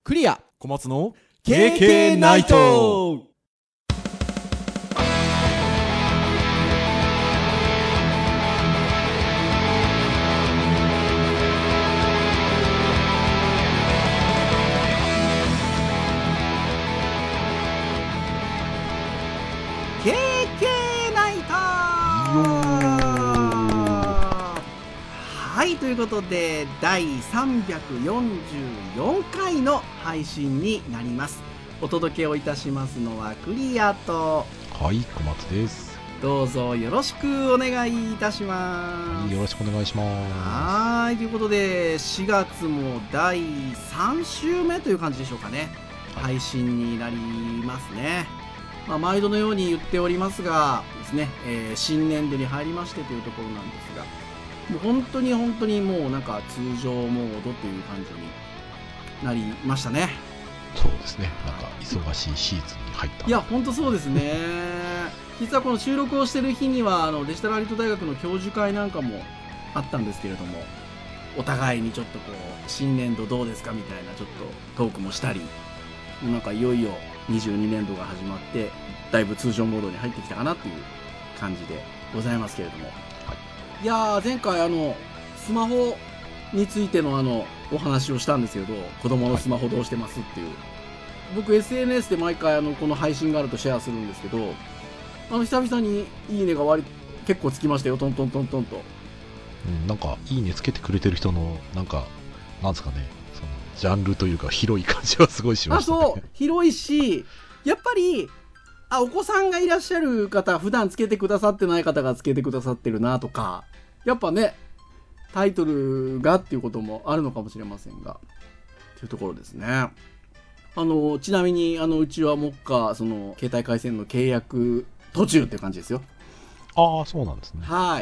クリア小松の KK ナイト。 はい、ということで第344回の配信になります。お届けをいたしますのはクリアと、 はい小松です。 どうぞよろしくお願いいたします。 よろしくお願いします。 はい、ということで4月も第3週目という感じでしょうかね、配信になりますね。毎度のように言っておりますがですね、新年度に入りましてというところなんですが、もう本当にもうなんか通常モードという感じになりましたね。 そうですね、なんか忙しいシーズンに入った。 いや本当そうですね実はこの収録をしている日にはデジタルアリート大学の教授会なんかもあったんですけれども、お互いにちょっとこう新年度どうですかみたいなちょっとトークもしたり、もうなんかいよいよ22年度が始まってだいぶ通常モードに入ってきたかなという感じでございますけれども、いやー前回スマホについてのお話をしたんですけど、子供のスマホどうしてますっていう、僕 SNS で毎回この配信があるとシェアするんですけど、久々にいいねが結構つきましたよ、トントントントンと。 なんかいいねつけてくれてる人のなんですかね、そのジャンルというか広い感じはすごいしましたね。 そう広いし、やっぱりお子さんがいらっしゃる方、普段つけてくださってない方がつけてくださってるなとか、やっぱねタイトルがっていうこともあるのかもしれませんが、というところですね。ちなみにうちは目下その携帯回線の契約途中っていう感じですよ。 ああそうなんですね。 はい。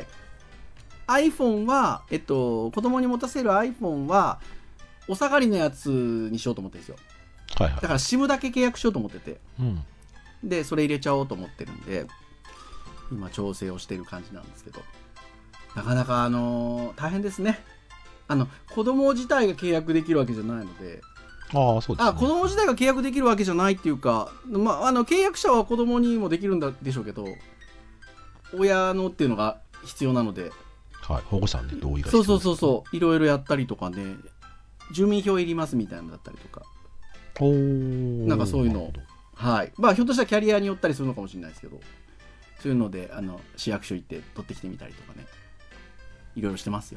iPhone は子供に持たせる iPhone はお下がりのやつにしようと思ってるんですよ。 はいはい。 だから SIM だけ契約しようと思ってて、 でそれ入れちゃおうと思ってるんで今調整をしてる感じなんですけど、なかなか大変ですね。子供自体が契約できるわけじゃないので。 ああそうですね。 子供自体が契約できるわけじゃないっていうか、契約者は子供にもできるんでしょうけど、親のっていうのが必要なので、 はい、保護者の同意が必要です。 そういろいろやったりとかね、住民票いりますみたいなのだったりとか、なんかそういうの、はい、ひょっとしたらキャリアによったりするのかもしれないですけど、そういうので市役所行って取ってきてみたりとかね、いろいろしてますよ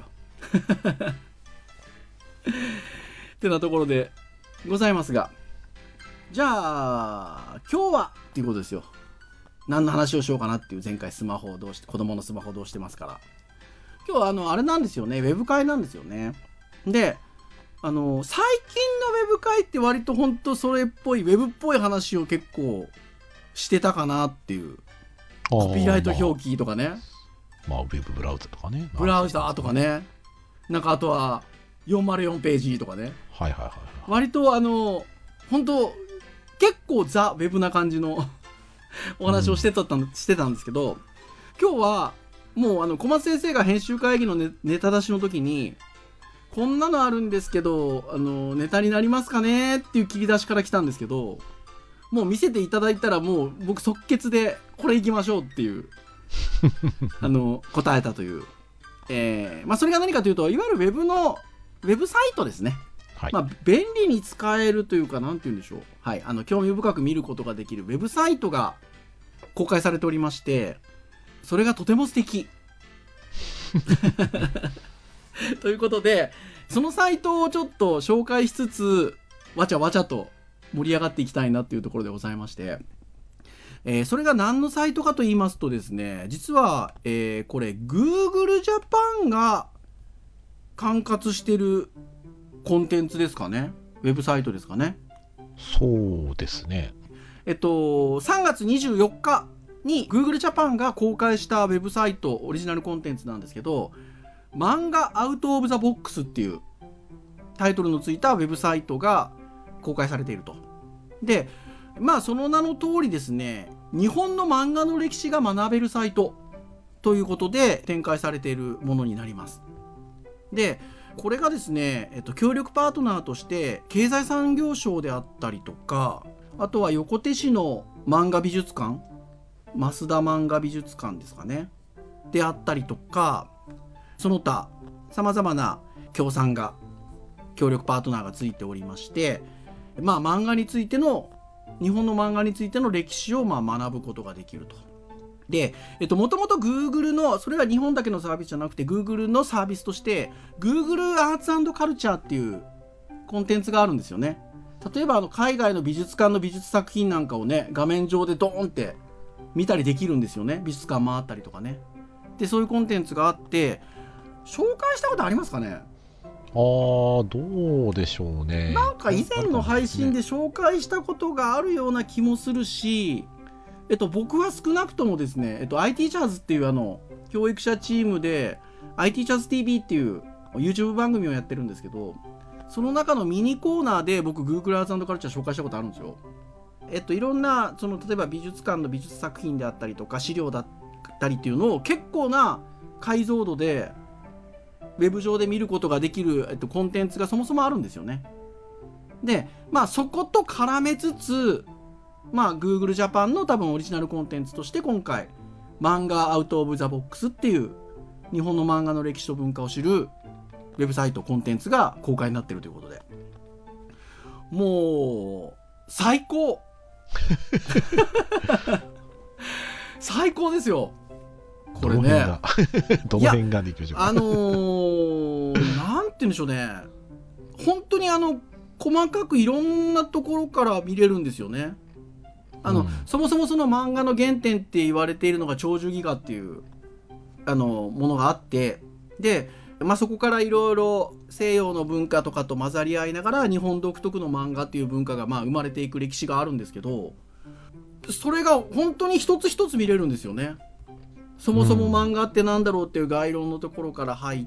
ってなところでございますが、じゃあ今日はっていうことですよ。何の話をしようかなっていう、前回子供のスマホどうしてますから、今日はあれなんですよね、ウェブ会なんですよね。で最近のウェブ会って割と本当それっぽいウェブっぽい話を結構してたかなっていう、コピーライト表記とかね、 ウェブブラウザとかね、 ブラウザとかね、なんかあとは404ページとかね、 はいはいはい、 割と本当結構ザ・ウェブな感じのお話をしてたんですけど、今日はもう小松先生が編集会議のネタ出しの時に、こんなのあるんですけどネタになりますかねっていう切り出しから来たんですけど、もう見せていただいたらもう僕即決でこれ行きましょうっていう答えたという、それが何かというと、いわゆるウェブサイトですね。はい、便利に使えるというか、なんて言うんでしょう、はい、興味深く見ることができるウェブサイトが公開されておりまして、それがとても素敵ということで、そのサイトをちょっと紹介しつつ、わちゃわちゃと盛り上がっていきたいなっていうところでございまして、それが何のサイトかと言いますとですね、実は、これ Google Japan が管轄してるコンテンツですかね、ウェブサイトですかね。 そうですね。 3月24日に Google Japan が公開したウェブサイト、オリジナルコンテンツなんですけど、漫画アウトオブザボックスっていうタイトルのついたウェブサイトが公開されていると。で、その名の通りですね、日本の漫画の歴史が学べるサイトということで展開されているものになります。で、 これがですね、協力パートナーとして経済産業省であったりとか、あとは横手市の漫画美術館、増田漫画美術館ですかね、であったりとか、その他さまざまな協賛が、協力パートナーがついておりまして、漫画についての、日本の漫画についての歴史を学ぶことができると。で、もともと Google の、それは日本だけのサービスじゃなくて Google のサービスとして Google アーツ&カルチャーっていうコンテンツがあるんですよね。例えば海外の美術館の美術作品なんかをね、画面上でドーンって見たりできるんですよね。美術館回ったりとかね。で、そういうコンテンツがあって、紹介したことありますかね？ どうでしょうね。 なんか以前の配信で紹介したことがあるような気もするし、僕は少なくともですね、IT チャーズっていう教育者チームで IT チャーズ TV っていう YouTube 番組をやってるんですけど、その中のミニコーナーで僕 Google アーツ&カルチャー紹介したことあるんですよ。いろんな例えば美術館の美術作品であったりとか資料だったりっていうのを結構な解像度でウェブ上で見ることができる、コンテンツがそもそもあるんですよね。で、そこと絡めつつ、Google Japan の多分オリジナルコンテンツとして今回漫画アウトオブザボックスっていう日本の漫画の歴史と文化を知るウェブサイトコンテンツが公開になっているということで、もう最高最高ですよこれね。 どの辺ができるでしょうか。 なんて言うんでしょうね、本当に細かくいろんなところから見れるんですよね。そもそもその漫画の原点って言われているのが長寿ギガっていうものがあって、で、そこからいろいろ西洋の文化とかと混ざり合いながら日本独特の漫画っていう文化が生まれていく歴史があるんですけど、それが本当に一つ一つ見れるんですよね。そもそも漫画ってなんだろうっていう概論のところから入って、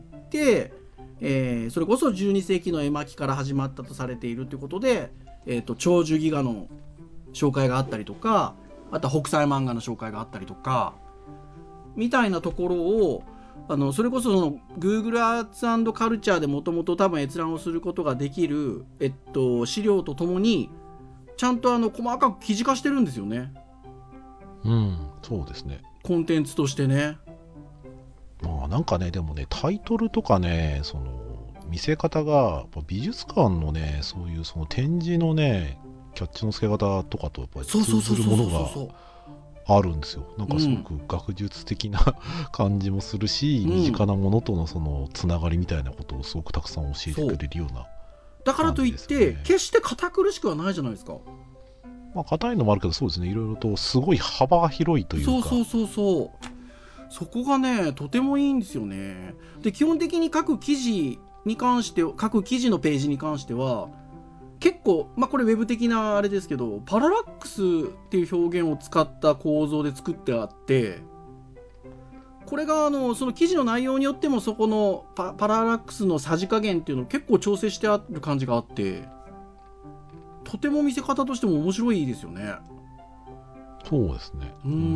それこそ12世紀の絵巻から始まったとされているということで、長寿ギガの紹介があったりとか、あとは北斎漫画の紹介があったりとかみたいなところを、それこそGoogle アーツ&カルチャーでもともと多分閲覧をすることができる、資料とともにちゃんと細かく記事化してるんですよね。 そうですね。 コンテンツとしてね。 なんかね、でもね、タイトルとかね、見せ方が美術館のね、そういう展示のね、キャッチの付け方とかとやっぱり通ずるものがあるんですよ。なんかすごく学術的な感じもするし、身近なものとのつながりみたいなことをすごくたくさん教えてくれるような、 だからといって決して堅苦しくはないじゃないですか。 硬いのもあるけど、そうですね、いろいろとすごい幅が広いというか、 そこがねとてもいいんですよね。で、基本的に各記事のページに関しては結構、これウェブ的なあれですけど、パララックスっていう表現を使った構造で作ってあって、これがその記事の内容によってもそこのパララックスのさじ加減っていうのを結構調整してある感じがあって、とても見せ方としても面白いですよね。 そうですね。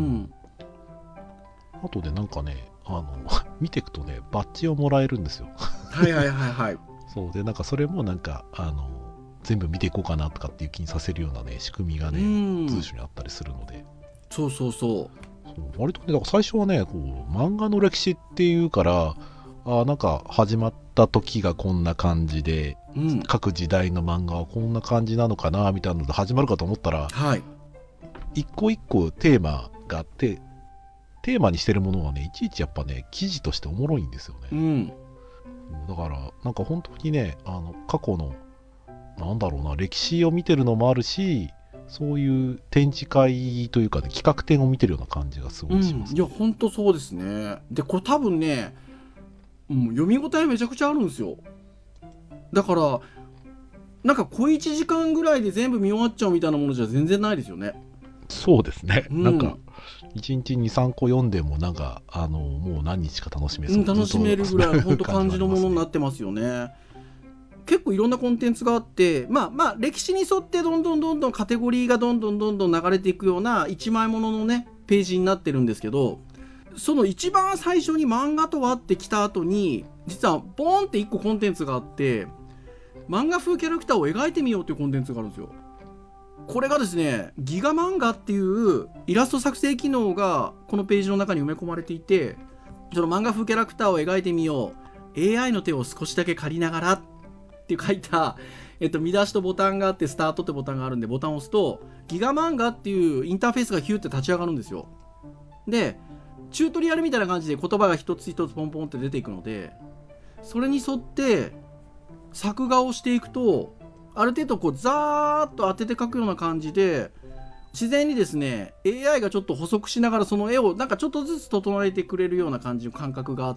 あとでなんかね、見ていくとね、バッジをもらえるんですよ。そうで、なんかそれもなんか全部見ていこうかなとかっていう気にさせるようなね、仕組みがね、随所にあったりするので。割とね、だから最初はね、漫画の歴史っていうから、なんか始まった時がこんな感じで、各時代の漫画はこんな感じなのかなみたいなので始まるかと思ったら、一個一個テーマがあって、テーマにしてるものはね、いちいちやっぱね、記事としておもろいんですよね。だからなんか本当にね、過去の歴史を見てるのもあるし、そういう展示会というかね、企画展を見てるような感じがすごいします、 いや本当そうですね。で、これ多分ね、読み応えめちゃくちゃあるんですよ。だからなんか小1時間ぐらいで全部見終わっちゃうみたいなものじゃ全然ないですよね。 そうですね、なんか1日 2,3 個読んでもなんかもう何日か楽しめそう、 楽しめるぐらい本当感じのものになってますよね。結構いろんなコンテンツがあって、歴史に沿ってどんどんカテゴリーがどんどん流れていくような一枚もののねページになってるんですけど、 その一番最初に漫画とはって来た後に、実はボーンって1個コンテンツがあって、漫画風キャラクターを描いてみようっていうコンテンツがあるんですよ。これがですね、ギガ漫画っていうイラスト作成機能がこのページの中に埋め込まれていて、その漫画風キャラクターを描いてみよう、AI の手を少しだけ借りながらって書いた、見出しとボタンがあって、スタートってボタンがあるんで、ボタンを押すとギガ漫画っていうインターフェースがヒューって立ち上がるんですよ。でチュートリアルみたいな感じで言葉が一つ一つポンポンって出ていくので、それに沿って作画をしていくと、ある程度こうザーッと当てて描くような感じで、自然にですね AI がちょっと補足しながらその絵をなんかちょっとずつ整えてくれるような感じの感覚があって、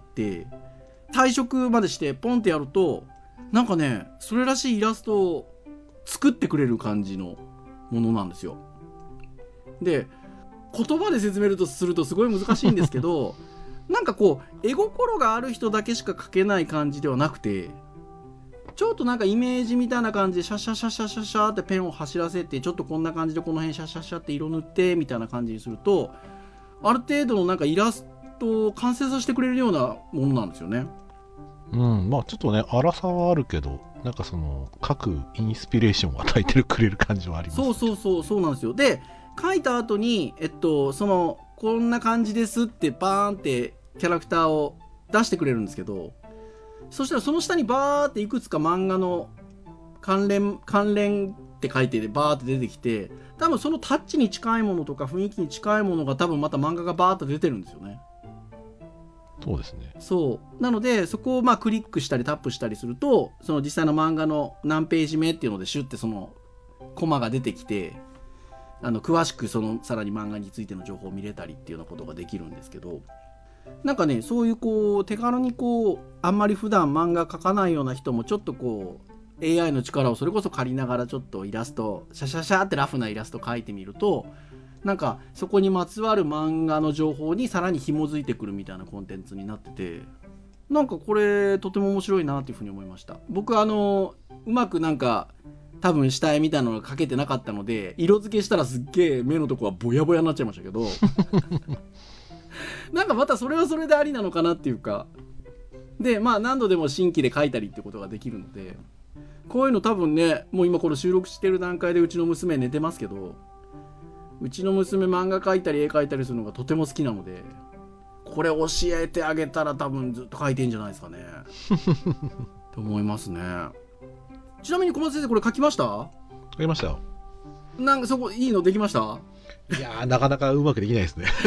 退色までしてポンってやると、なんかねそれらしいイラストを作ってくれる感じのものなんですよ。で言葉で説明するとすごい難しいんですけどなんかこう絵心がある人だけしか描けない感じではなくて、ちょっとなんかイメージみたいな感じでシャシャシャシャシャシャってペンを走らせて、ちょっとこんな感じでこの辺シャシャシャって色塗ってみたいな感じにすると、ある程度のなんかイラストを完成させてくれるようなものなんですよね。 まあちょっとね粗さはあるけど、なんかその各インスピレーションを与えてくれる感じはありますね。 そうなんですよ。で書いた後にそのこんな感じですってバーンってキャラクターを出してくれるんですけど、そしたらその下にバーっていくつか漫画の関連って書いてバーって出てきて、多分そのタッチに近いものとか雰囲気に近いものが多分また漫画がバーっと出てるんですよね。 そうですね。 そうなのでそこをまあクリックしたりタップしたりすると、その実際の漫画の何ページ目っていうのでシュッてそのコマが出てきて、詳しくそのさらに漫画についての情報を見れたりっていうようなことができるんですけど、なんかねそういうこう手軽にこうあんまり普段漫画描かないような人もちょっとこう AI の力をそれこそ借りながらちょっとイラストシャシャシャってラフなイラスト描いてみると、なんかそこにまつわる漫画の情報にさらに紐づいてくるみたいなコンテンツになってて、なんかこれとても面白いなっていうふうに思いました。僕うまくなんか多分下絵みたいなのが描けてなかったので、色付けしたらすっげえ目のとこはボヤボヤになっちゃいましたけどなんかまたそれはそれでありなのかなっていうか、でまあ何度でも新規で描いたりってことができるので、こういうの多分ね、もう今これ収録してる段階でうちの娘寝てますけど、うちの娘漫画描いたり絵描いたりするのがとても好きなので、これ教えてあげたら多分ずっと描いてんじゃないですかねと思いますね。ちなみに小松先生これ描きました？ 描きましたよ。 なんかそこいいのできました？ いやーなかなかうまくできないですね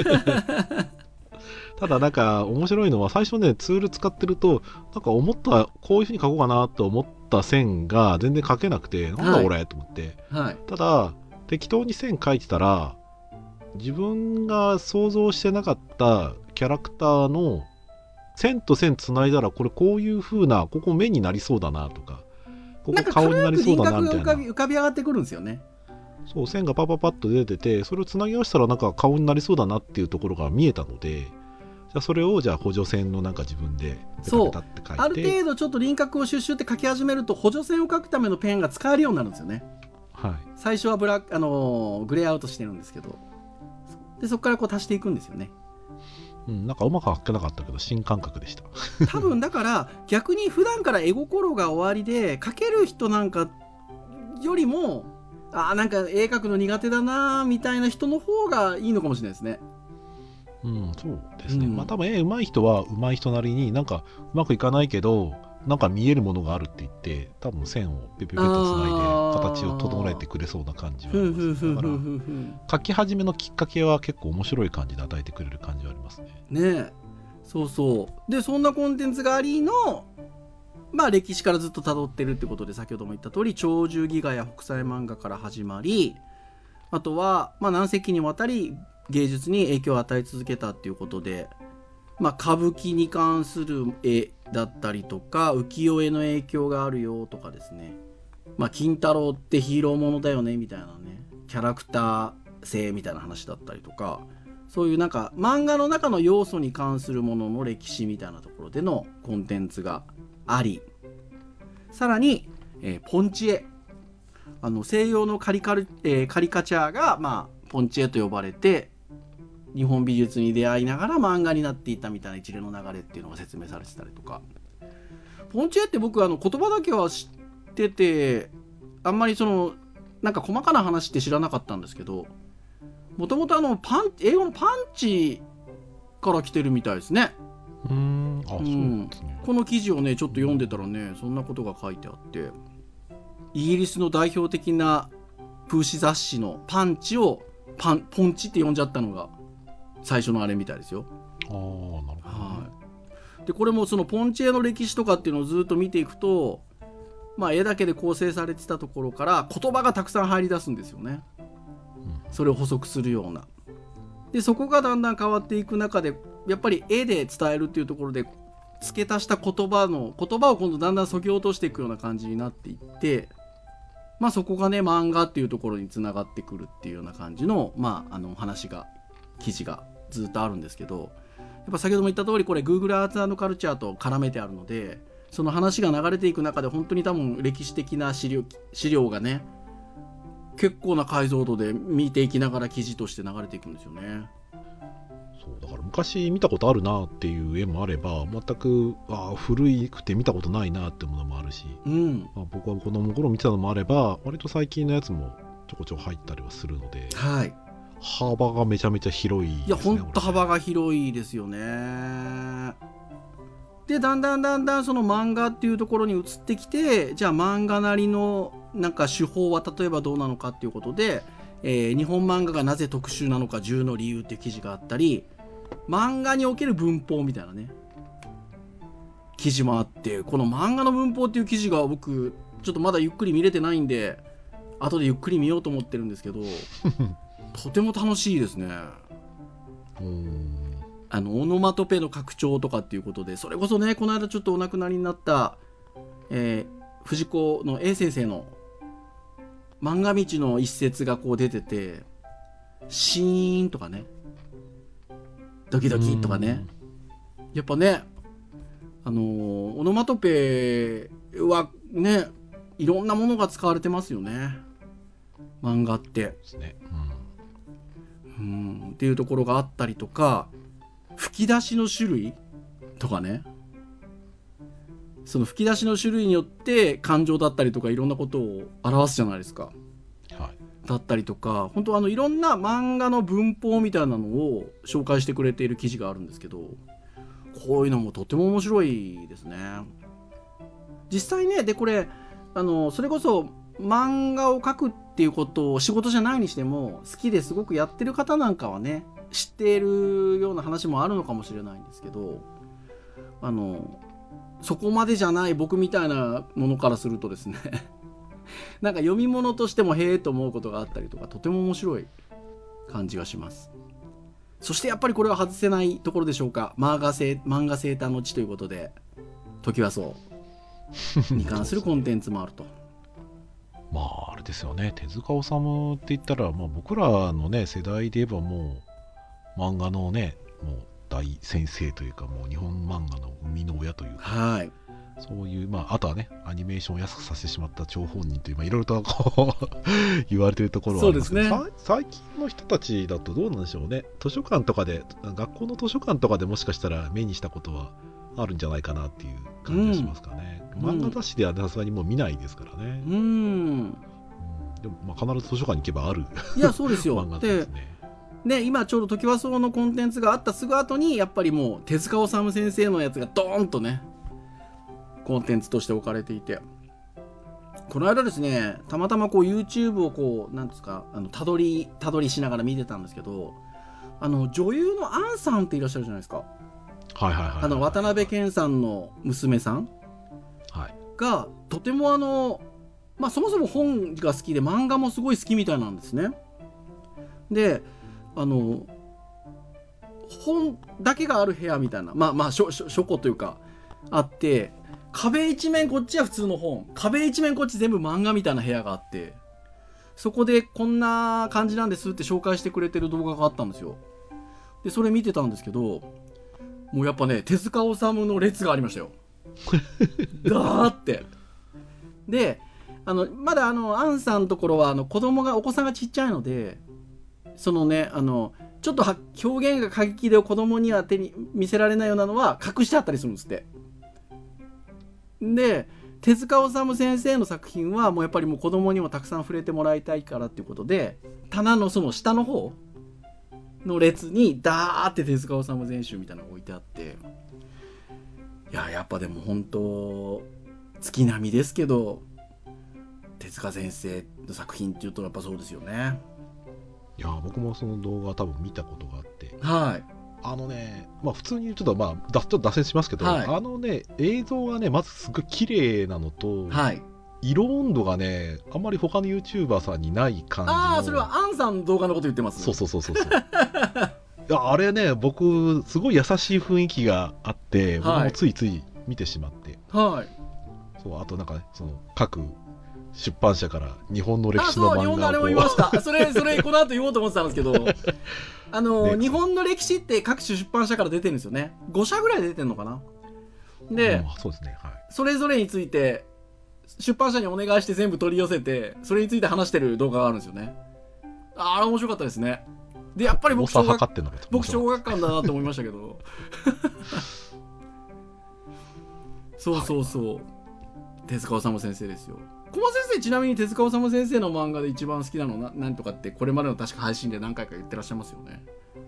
ただなんか面白いのは、最初ねツール使ってるとなんか思ったこういう風に描こうかなと思った線が全然描けなくて、なんだこれと思って、ただ適当に線描いてたら、自分が想像してなかったキャラクターの線と線つないだら、これこういう風な、ここ目になりそうだなとか、ここ顔になりそうだなみたいな、 浮かび上がってくるんですよね。 そう線がパパパッと出てて、それをつなぎ合わせたらなんか顔になりそうだなっていうところが見えたので、じゃあそれをじゃあ補助線のなんか自分でペタペタって書いて、 ある程度ちょっと輪郭をシュッシュって書き始めると補助線を書くためのペンが使えるようになるんですよね。 はい、 最初はグレーアウトしてるんですけど、でそこからこう足していくんですよね。 なんかうまく書けなかったけど新感覚でした多分だから逆に普段から絵心がおありで描ける人なんかよりも、なんか絵描くの苦手だなみたいな人の方がいいのかもしれないですね。 そうですね。まあ多分絵上手い人は上手い人なりになんかうまくいかないけどなんか見えるものがあるって言って、多分線をペペペとつないで形を整えてくれそうな感じはあります。だから描き始めのきっかけは結構面白い感じで与えてくれる感じはありますね。 ねえ、そうでそんなコンテンツがありのまあ歴史からずっと辿ってるってことで、先ほども言った通り鳥獣戯画や北斎漫画から始まり、あとはまあ何世紀にわたり芸術に影響を与え続けたっていうことで、まあ歌舞伎に関する絵だったりとか浮世絵の影響があるよとかですね、まあ金太郎ってヒーローものだよねみたいなね、キャラクター性みたいな話だったりとか、そういうなんか漫画の中の要素に関するものの歴史みたいなところでのコンテンツがあり、さらに、ポンチ絵、西洋のカリカチャーが、まあ、ポンチ絵と呼ばれて、 日本美術に出会いながら漫画になっていったみたいな一連の流れっていうのが説明されてたりとか。ポンチエって僕言葉だけは知ってて、あんまりなんか細かな話って知らなかったんですけど、もともと英語のパンチから来てるみたいですね。 そうですね。 この記事をねちょっと読んでたらね、そんなことが書いてあって、イギリスの代表的な風刺雑誌のパンチをポンチって呼んじゃったのが最初のあれみたいですよ。 なるほど。 はい。でこれもそのポンチ絵の歴史とかっていうのをずっと見ていくと、まあ絵だけで構成されてたところから言葉がたくさん入り出すんですよね。それを補足するような。でそこがだんだん変わっていく中で、やっぱり絵で伝えるっていうところで付け足した言葉を今度だんだん削ぎ落としていくような感じになっていって、まあそこがね漫画っていうところにつながってくるっていうような感じの記事がずっとあるんですけど、やっぱ先ほども言った通りこれ Google アーツ&カルチャーと絡めてあるので、その話が流れていく中で本当に多分歴史的な資料がね結構な解像度で見ていきながら記事として流れていくんですよね。 そうだから昔見たことあるなっていう絵もあれば、全く古くて見たことないなってものもあるし、僕は子供の頃見てたのもあれば、割と最近のやつもちょこちょこ入ったりはするので、 はい、 幅がめちゃめちゃ広いですね。 いやほんと幅が広いですよね。でだんだんその漫画っていうところに移ってきて、じゃあ漫画なりのなんか手法は例えばどうなのかっていうことで、日本漫画がなぜ特殊なのか10の理由っていう記事があったり、漫画における文法みたいなね記事もあって、この漫画の文法っていう記事が僕ちょっとまだゆっくり見れてないんで後でゆっくり見ようと思ってるんですけどとても楽しいですね。オノマトペの拡張とかっていうことで、それこそねこの間ちょっとお亡くなりになった、藤子の A 先生の漫画道の一節がこう出てて、シーンとかねドキドキとかね、やっぱねオノマトペはねいろんなものが使われてますよね漫画ってですね。 っていうところがあったりとか、吹き出しの種類とかね、その吹き出しの種類によって感情だったりとかいろんなことを表すじゃないですか。だったりとか、本当いろんな漫画の文法みたいなのを紹介してくれている記事があるんですけど、こういうのもとても面白いですね。実際ね、でこれそれこそ漫画を描くっていうことを仕事じゃないにしても好きですごくやってる方なんかはね知っているような話もあるのかもしれないんですけど、そこまでじゃない僕みたいなものからするとですねなんか読み物としてもへえと思うことがあったりとか、とても面白い感じがします。そしてやっぱりこれは外せないところでしょうか。漫画生誕の地ということでトキワ荘に関するコンテンツもあるとまああれですよね、手塚治虫って言ったら、僕らのね世代で言えばもう漫画のねもう大先生というか、もう日本漫画の生みの親というか、そういうあとはねアニメーションを安くさせてしまった張本人といういろいろとこう言われているところはありますけど、そうですね、最近の人たちだとどうなんでしょうね。図書館とかで、学校の図書館とかでもしかしたら目にしたことはあるんじゃないかなっていう感じがしますかね。漫画雑誌ではさすがにもう見ないですからね。でも必ず図書館に行けばある。 いやそうですよ漫画ですね。 で今ちょうどトキワ荘のコンテンツがあったすぐ後にやっぱりもう手塚治虫先生のやつがドーンとねコンテンツとして置かれていて、この間ですねたまたまこう YouTube をこうなんですかたどりしながら見てたんですけど、女優のアンさんっていらっしゃるじゃないですか。渡辺謙さんの娘さんがとてもそもそも本が好きで漫画もすごい好きみたいなんですね。で本だけがある部屋みたいな書庫というかあって、壁一面こっちは普通の本、壁一面こっち全部漫画みたいな部屋があって、そこでこんな感じなんですって紹介してくれてる動画があったんですよ。でそれ見てたんですけど、もうやっぱね手塚治虫の列がありましたよだーってでまだアンさんのところはお子さんがちっちゃいので、そのねちょっと表現が過激で子供には手に見せられないようなのは隠してあったりするんですって。で手塚治虫先生の作品はもうやっぱりもう子供にもたくさん触れてもらいたいからっていうことで、棚のその下の方の列にダーって手塚治虫全集みたいなのが置いてあって、やっぱでも本当月並みですけど手塚先生の作品っていうとやっぱそうですよね。 いや僕もその動画多分見たことがあって、 はい、 普通にちょっと脱線しますけど、はい、映像がねまずすごい綺麗なのと、はい、色温度がねあんまり他の YouTuber さんにない感じの。 それはアンさんの動画のこと言ってます。 そういやあれね僕すごい優しい雰囲気があって、僕もついつい見てしまって、はい、そうあとなんかねその各出版社から日本の歴史の漫画を日本のあれも見ました。それこの後言おうと思ってたんですけど日本の歴史って各種出版社から出てるんですよね。5社ぐらい出てるのかな。で、そうですね、はい、それぞれについて出版社にお願いして全部取り寄せてそれについて話してる動画があるんですよね。あれ面白かったですね。でやっぱり僕小学館だなと思いましたけどそう手塚治虫先生ですよ。小松先生、ちなみに手塚治虫先生の漫画で一番好きなのなんとかってこれまでの確か配信で何回か言ってらっしゃいますよね。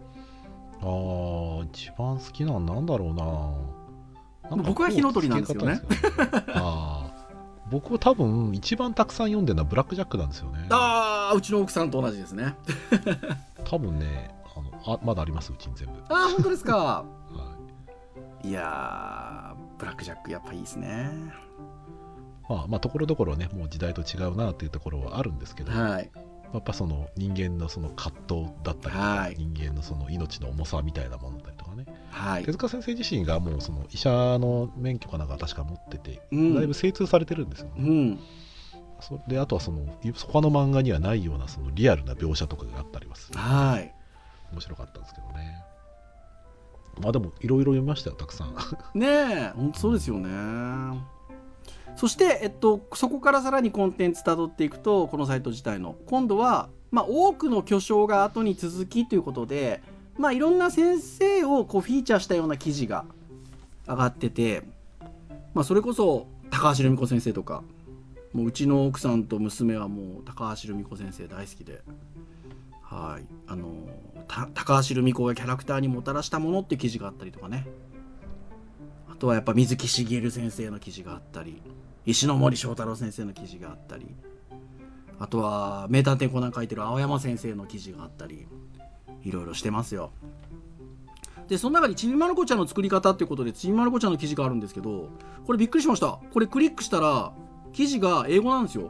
一番好きなのなんだろうな。 僕は火の鳥なんですよね。 僕は多分一番たくさん読んでるのはブラックジャックなんですよね。 うちの奥さんと同じですね。 多分ねまだあります、うちに全部。 本当ですか。はい、いやブラックジャックやっぱいいですね。 ところどころねもう時代と違うなっていうところはあるんですけど、はい、やっぱその人間のその葛藤だったりとか、はい、人間のその命の重さみたいなものだったりとかね、はい、手塚先生自身がもうその医者の免許かなんか確か持ってて、だいぶ精通されてるんですよね。であとはその他の漫画にはないようなそのリアルな描写とかがあったりはする、はい、面白かったんですけどね。でもいろいろ読みましたよ、たくさん。 ねえ本当そうですよね。そして、そこからさらにコンテンツたどっていくとこのサイト自体の今度は、多くの巨匠が後に続きということで、いろんな先生をこうフィーチャーしたような記事が上がってて、それこそ高橋留美子先生とか、もううちの奥さんと娘はもう高橋留美子先生大好きで、はい、高橋留美子がキャラクターにもたらしたものっていう記事があったりとかね。あとはやっぱ水木しげる先生の記事があったり、石ノ森章太郎先生の記事があったり、あとは名探偵コナン書いてる青山先生の記事があったり、いろいろしてますよ。でその中にちびまる子ちゃんの作り方っていうことでちびまる子ちゃんの記事があるんですけど、これびっくりしました。これクリックしたら記事が英語なんですよ。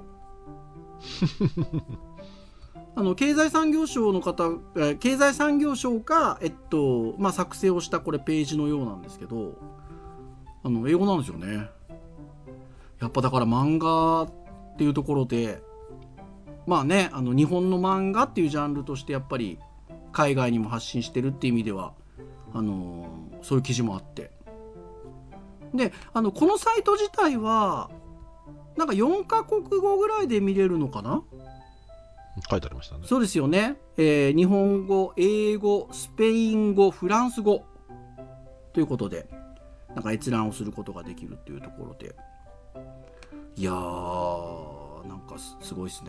経済産業省の方、経済産業省が、作成をしたこれページのようなんですけど、英語なんですよね。やっぱだから漫画っていうところで日本の漫画っていうジャンルとしてやっぱり海外にも発信してるっていう意味ではそういう記事もあって、でこのサイト自体はなんか4カ国語ぐらいで見れるのかな。 書いてありましたね。 そうですよね。日本語、英語、スペイン語、フランス語ということでなんか閲覧をすることができるっていうところで、いやーなんかすごいですね。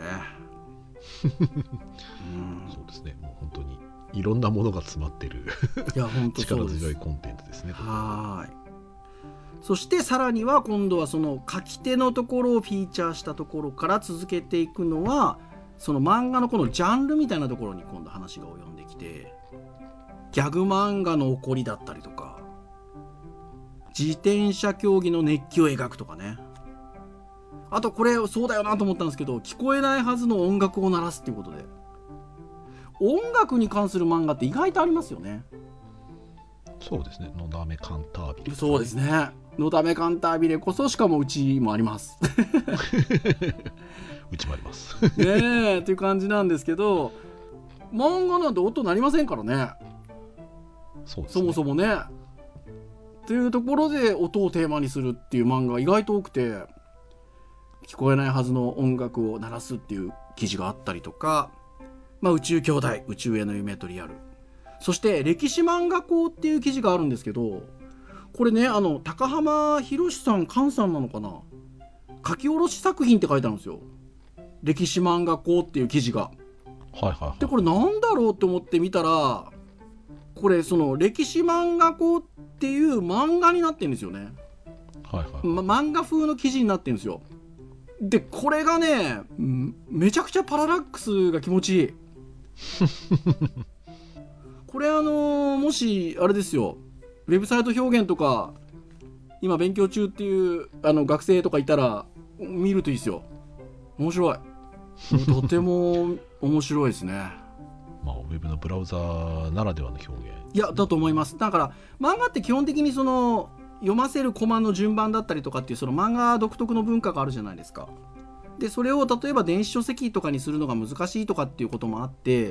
そうですね。もう本当にいろんなものが詰まってるいや本当そうです。 力強いコンテンツですね。 はい。そしてさらには今度はその書き手のところをフィーチャーしたところから続けていくのはその漫画のこのジャンルみたいなところに今度話が及んできて、ギャグ漫画の起こりだったりとか自転車競技の熱気を描くとかね。あとこれそうだよなと思ったんですけど、聞こえないはずの音楽を鳴らすっていうことで、音楽に関する漫画って意外とありますよね。 そうですね。のだめカンタービレ。 そうですね。のだめカンタービレこそ、しかもうちもありますうちもありますねえっていう感じなんですけど、漫画なんて音鳴りませんからね。 そうですね。 そもそもねっていうところで音をテーマにするっていう漫画が意外と多くて、聞こえないはずの音楽を鳴らすっていう記事があったりとか、宇宙兄弟、宇宙への夢とリアル、 そして歴史漫画校っていう記事があるんですけど、これね高浜博さん菅さんなのかな、書き下ろし作品って書いてあるんですよ、歴史漫画校っていう記事が。 はいはいはい、 でこれなんだろうって思って見たら、これその歴史漫画校っていう漫画になってるんですよね。 はいはい、 漫画風の記事になってるんですよ。でこれがねめちゃくちゃパララックスが気持ちいいこれもしあれですよ、ウェブサイト表現とか今勉強中っていう学生とかいたら見るといいですよ。面白いとても面白いですねまあウェブのブラウザーならではの表現、 いやだと思います。だから漫画って基本的にその読ませるコマの順番だったりとかっていうその漫画独特の文化があるじゃないですか。でそれを例えば電子書籍とかにするのが難しいとかっていうこともあって、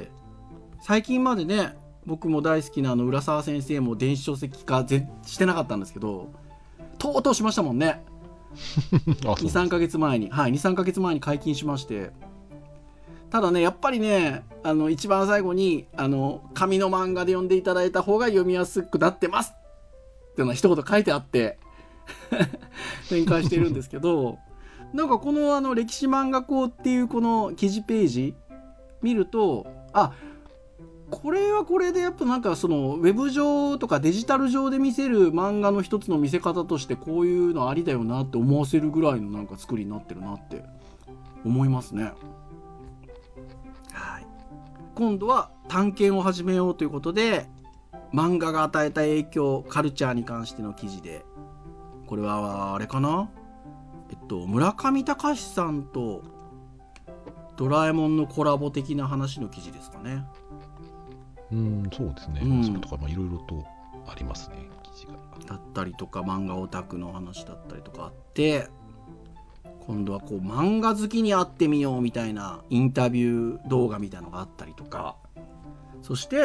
最近までね僕も大好きな浦沢先生も電子書籍化してなかったんですけど、とうとうしましたもんね2,3 ヶ月前に、はい、2,3 ヶ月前に解禁しまして、ただねやっぱりね一番最後に紙の漫画で読んでいただいた方が読みやすくなってますっていうのは一言書いてあって展開してるんですけどなんかこの歴史漫画校っていうこの記事ページ見ると、あ、これはこれでやっぱなんかそのウェブ上とかデジタル上で見せる漫画の一つの見せ方としてこういうのありだよなって思わせるぐらいのなんか作りになってるなって思いますね。はい。今度は探検を始めようということで、漫画が与えた影響カルチャーに関しての記事で、これはあれかな、村上隆さんとドラえもんのコラボ的な話の記事ですかね。 そうですね、それとかいろいろとありますね、記事がだったりとか漫画オタクの話だったりとかあって、今度はこう漫画好きに会ってみようみたいなインタビュー動画みたいなのがあったりとか、そして、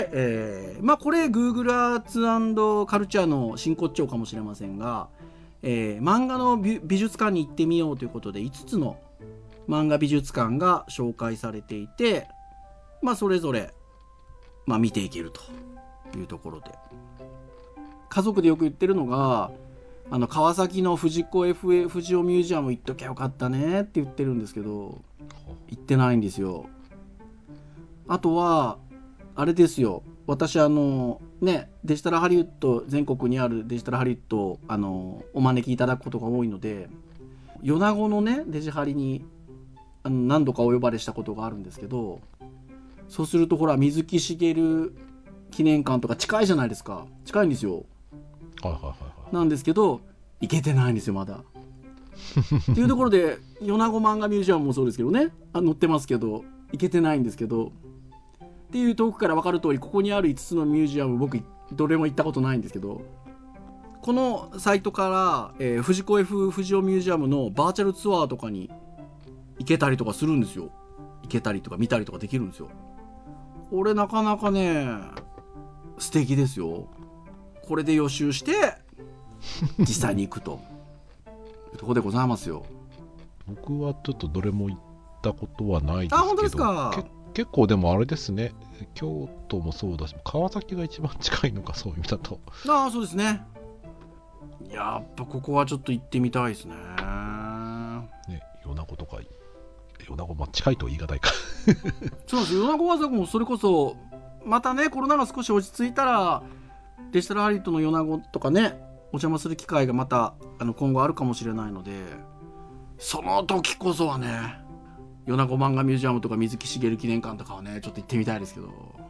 これ Google アーツ&カルチャーの真骨頂かもしれませんが、漫画の美術館に行ってみようということで5つの漫画美術館が紹介されていて、それぞれ、見ていけるというところで、家族でよく言ってるのが川崎の藤子 F 不二雄ミュージアム行っときゃよかったねって言ってるんですけど、行ってないんですよ。あとはあれですよ、私デジタルハリウッド、全国にあるデジタルハリウッドをお招きいただくことが多いので、米子のねデジハリに何度かお呼ばれしたことがあるんですけど、そうするとほら水木しげる記念館とか近いじゃないですか。近いんですよ。なんですけど行けてないんですよまだっていうところで、米子漫画ミュージアムもそうですけどね、載ってますけど行けてないんですけど、っていう遠くから分かる通り、ここにある5つのミュージアム僕どれも行ったことないんですけど、このサイトから、藤子 F 不二雄ミュージアムのバーチャルツアーとかに行けたりとかするんですよ。行けたりとか見たりとかできるんですよ。これなかなかね素敵ですよ。これで予習して実際に行くというところでございますよ。 僕はちょっとどれも行ったことはないですけど。 本当ですか。 結構でもあれですね、京都もそうだし川崎が一番近いのか、そういう意味だと。 そうですね。やっぱここはちょっと行ってみたいですね。 米子とか米子、近いと言い難いかそうですよ。米子はもそれこそまたね、コロナが少し落ち着いたらデジタルハリウッドの米子とかねお邪魔する機会がまた今後あるかもしれないので、その時こそはね米子漫画ミュージアムとか水木しげる記念館とかはねちょっと行ってみたいですけど、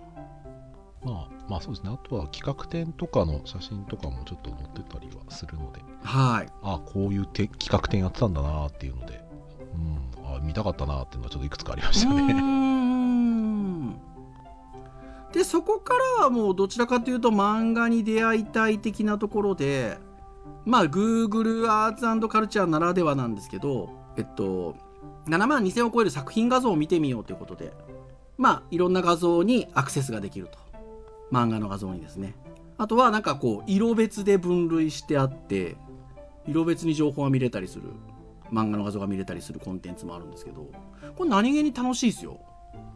そうですね。あとは企画展とかの写真とかもちょっと載ってたりはするので、こういう企画展やってたんだなっていうので、見たかったなっていうのはちょっといくつかありましたね。 でそこからはもうどちらかというと漫画に出会いたい的なところで、Google アーツ&カルチャーならではなんですけど、7万2000を超える作品画像を見てみようということで、いろんな画像にアクセスができると。漫画の画像にですね。あとはなんかこう色別で分類してあって、色別に情報が見れたりする、漫画の画像が見れたりするコンテンツもあるんですけど、これ何気に楽しいですよ。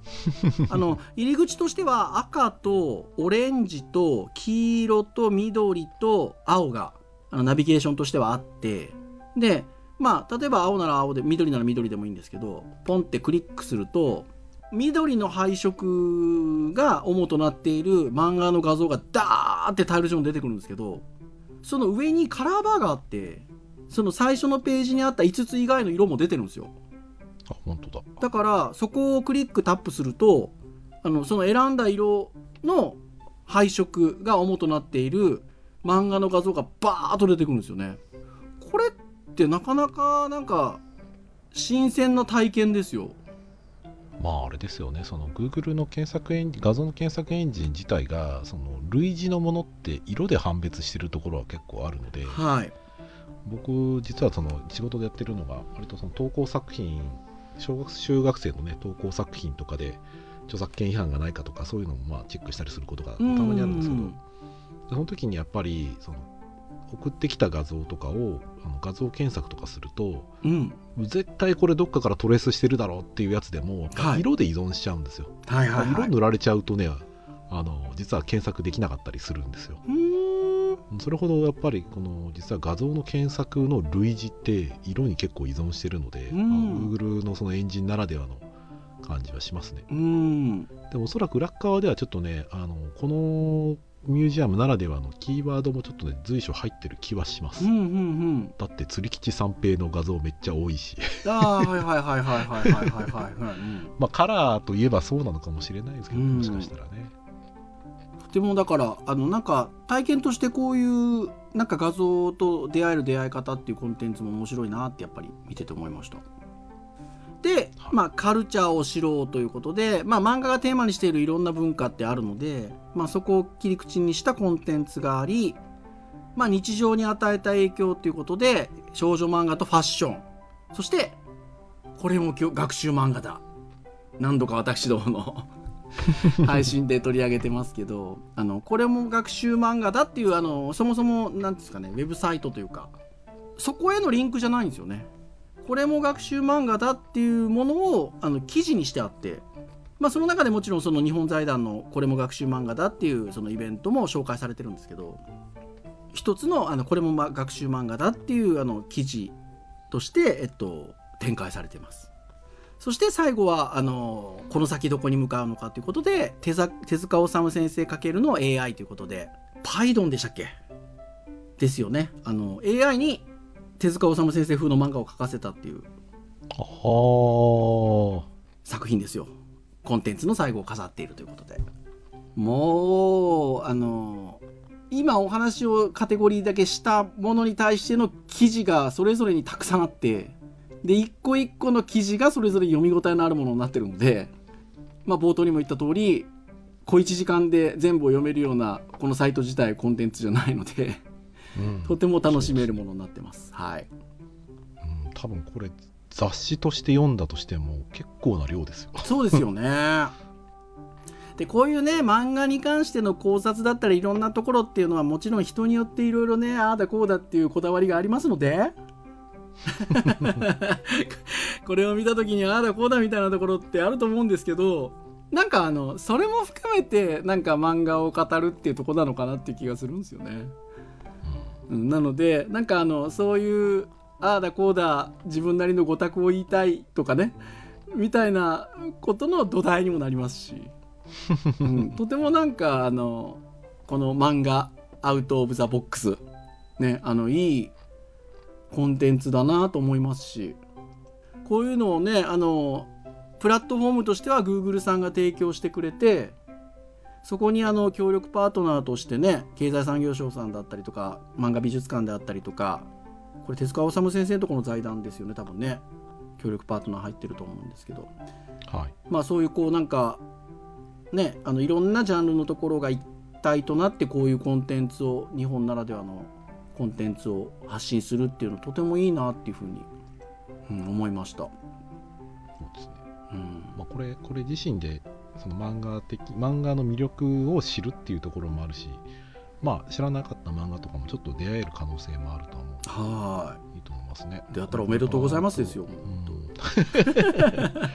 入り口としては赤とオレンジと黄色と緑と青がナビゲーションとしてはあって、でまあ例えば青なら青で緑なら緑でもいいんですけど、ポンってクリックすると緑の配色が主となっている漫画の画像がダーってタイル上に出てくるんですけど、その上にカラーバーがあって、その最初のページにあった5つ以外の色も出てるんですよ。 あ、本当だ。 だからそこをクリックタップするとその選んだ色の配色が主となっている漫画の画像がバーッと出てくるんですよね。これってなかなかなんか新鮮な体験ですよ。 まああれですよね、その Google の検索画像の検索エンジン自体がその類似のものって色で判別してるところは結構あるので、 はい、 僕実はその仕事でやってるのが割とその投稿作品、中学生のね投稿作品とかで著作権違反がないかとかそういうのもまあチェックしたりすることがたまにあるんですけど、その時にやっぱりその送ってきた画像とかを画像検索とかすると、絶対これどっかからトレースしてるだろうっていうやつでも、色で依存しちゃうんですよ。色塗られちゃうとね実は検索できなかったりするんですよ。それほどやっぱりこの実は画像の検索の類似って色に結構依存してるので、Google のそのエンジンならではの感じはしますね。でもおそらく裏側ではちょっとねこのミュージアムならではのキーワードもちょっとね随所入ってる気はします。だって釣り吉三平の画像めっちゃ多いしまあカラーといえばそうなのかもしれないですけど、もしかしたらね。 でもだからなんか体験としてこういうなんか画像と出会える出会い方っていうコンテンツも面白いなってやっぱり見てて思いました。で、まあ、カルチャーを知ろうということで、まあ、漫画がテーマにしているいろんな文化ってあるので、まあ、そこを切り口にしたコンテンツがあり、まあ、日常に与えた影響ということで少女漫画とファッション、そしてこれも学習漫画だ、何度か私どもの配信で取り上げてますけどこれも学習漫画だっていうそもそもなんですかね、ウェブサイトというかそこへのリンクじゃないんですよね。これも学習漫画だっていうものを記事にしてあって、まあ、その中でもちろんその日本財団のこれも学習漫画だっていうそのイベントも紹介されてるんですけど、一つのこれも学習漫画だっていう記事として、展開されています。そして最後はこの先どこに向かうのかということで手塚治虫先生×の AI ということで Python でしたっけですよね。AI に手塚治虫先生風の漫画を描かせたっていう作品ですよ。コンテンツの最後を飾っているということで、もう今お話をカテゴリーだけしたものに対しての記事がそれぞれにたくさんあって、で一個一個の記事がそれぞれ読み応えのあるものになってるので、まあ、冒頭にも言った通り小1時間で全部を読めるようなこのサイト自体コンテンツじゃないのでとても楽しめるものになってます。はい、 多分これ雑誌として読んだとしても結構な量ですよ。 そうですよねでこういうね漫画に関しての考察だったりいろんなところっていうのはもちろん人によっていろいろねああだこうだっていうこだわりがありますのでこれを見た時にああだこうだみたいなところってあると思うんですけど、なんかそれも含めてなんか漫画を語るっていうところなのかなっていう気がするんですよね。なのでなんかそういうああだこうだ自分なりの語卓を言いたいとかねみたいなことの土台にもなりますし、とてもなんかこの漫画アウトオブザボックスねいいコンテンツだなと思いますし、こういうのをねプラットフォームとしては Google さんが提供してくれて、そこに協力パートナーとしてね経済産業省さんだったりとか漫画美術館であったりとか、これ手塚治虫先生のところの財団ですよね多分ね、協力パートナー入ってると思うんですけど、 はい、 まあそういうこうなんかねいろんなジャンルのところが一体となってこういうコンテンツを日本ならではのコンテンツを発信するっていうのとてもいいなっていうふうに、思いました。 そうですね。まあ、これ自身でその漫画の魅力を知るっていうところもあるし、まあ知らなかった漫画とかもちょっと出会える可能性もあると思う。いいと思いますね。 であったらおめでとうございますですよ。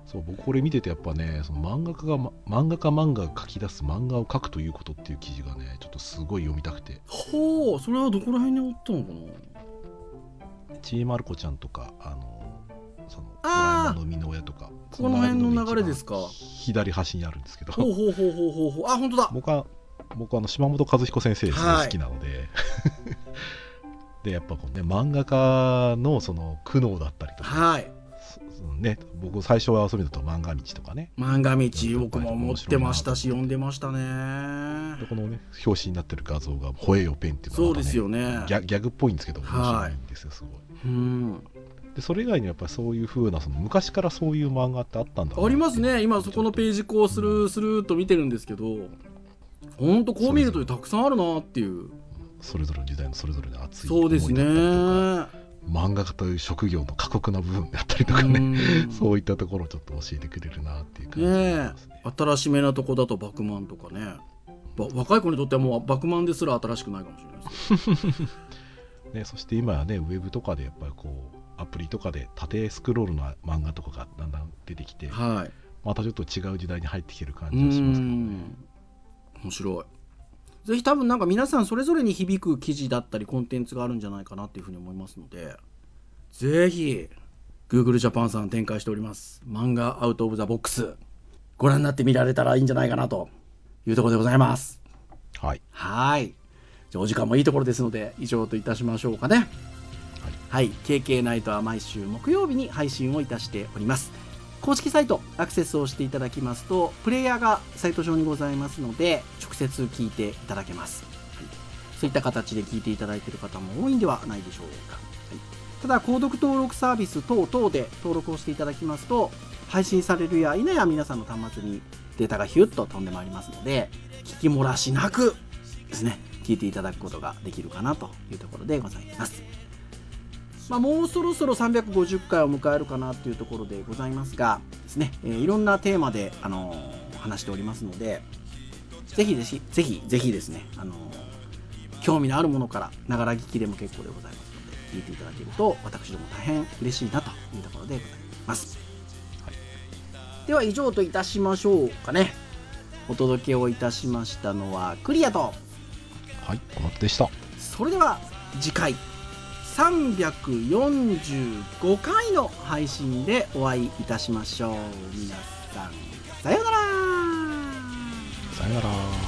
そう、僕これ見ててやっぱね、その漫画が書き出す漫画を描くということっていう記事がね、ちょっとすごい読みたくて。 ほう、それはどこら辺におったのかな。 ちーまる子ちゃんとか、そのドラえもんの生みの親とか、 この辺の流れですか。 左端にあるんですけど、 ほう、あ、本当だ。 僕島本和彦先生すごい好きなので、でやっぱこうね、漫画家のその苦悩だったりとか、はいね、僕最初は遊びだと漫画道とかね、 漫画道僕も持ってましたし読んでましたね。 でこのね表紙になってる画像が吠えよペンっていうのが、ね、そうですよね、ギャグっぽいんですけど面白いんですよ、すごい。でそれ以外にやっぱりそういう風な、その昔からそういう漫画ってあったんだな、 ありますね。今そこのページこうスルーと見てるんですけど、ほんとこう見るとたくさんあるなっていう、それぞれの時代のそれぞれの熱い思いだったりとか、そうですね、漫画家という職業の過酷な部分だったりとかね、そういったところをちょっと教えてくれるなっていう感じがしますね。新しめなとこだとバクマンとかね、若い子にとってはもうバクマンですら新しくないかもしれないですね。そして今はねウェブとかでやっぱりこうアプリとかで縦スクロールの漫画とかがだんだん出てきて、はい、またちょっと違う時代に入ってきてる感じがしますけどね。面白い。ぜひ多分なんか皆さんそれぞれに響く記事だったりコンテンツがあるんじゃないかなっていうふうに思いますので、ぜひ Google Japan さん展開しております漫画アウトオブザボックスご覧になってみられたらいいんじゃないかなというところでございます。はい、じゃあお時間もいいところですので以上といたしましょうかね。はい、KK ナイトは毎週木曜日に配信をいたしております。公式サイトアクセスをしていただきますとプレイヤーがサイト上にございますので直接聞いていただけます。はい、そういった形で聞いていただいている方も多いんではないでしょうか。はい、ただ購読登録サービス等々で登録をしていただきますと配信されるや否や皆さんの端末にデータがヒュッと飛んでまいりますので聞き漏らしなくですね聞いていただくことができるかなというところでございます。もうそろそろ350回を迎えるかなというところでございますがですね、いろんなテーマで、話しておりますのでぜひですね、興味のあるものからながら聞きでも結構でございますので聞いていただけると私ども大変嬉しいなというところでございます。はい、では以上といたしましょうかね。お届けをいたしましたのはクリアと、 はい、小松でした。 それでは次回345回の配信でお会いいたしましょう。皆さんさようなら。 さようなら。